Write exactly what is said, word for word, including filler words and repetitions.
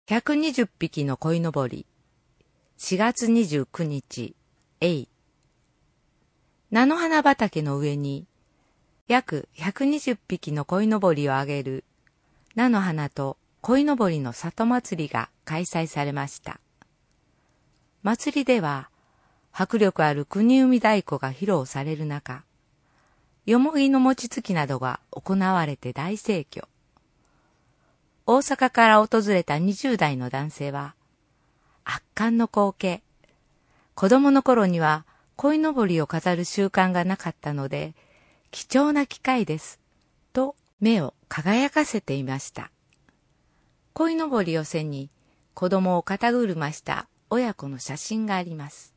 ひゃくにじゅっぴきの鯉のぼり。しがつにじゅうくにち、えい。菜の花畑の上に、約ひゃくにじゅっぴきの鯉のぼりをあげる、菜の花と鯉のぼりの里祭りが開催されました。祭りでは、迫力ある国生み太鼓が披露される中、よもぎの餅つきなどが行われて大盛況。大阪から訪れたにじゅうだいの男性は、圧巻の光景。子供の頃には鯉のぼりを飾る習慣がなかったので、貴重な機会です。と目を輝かせていました。鯉のぼりを背に子供を肩車した親子の写真があります。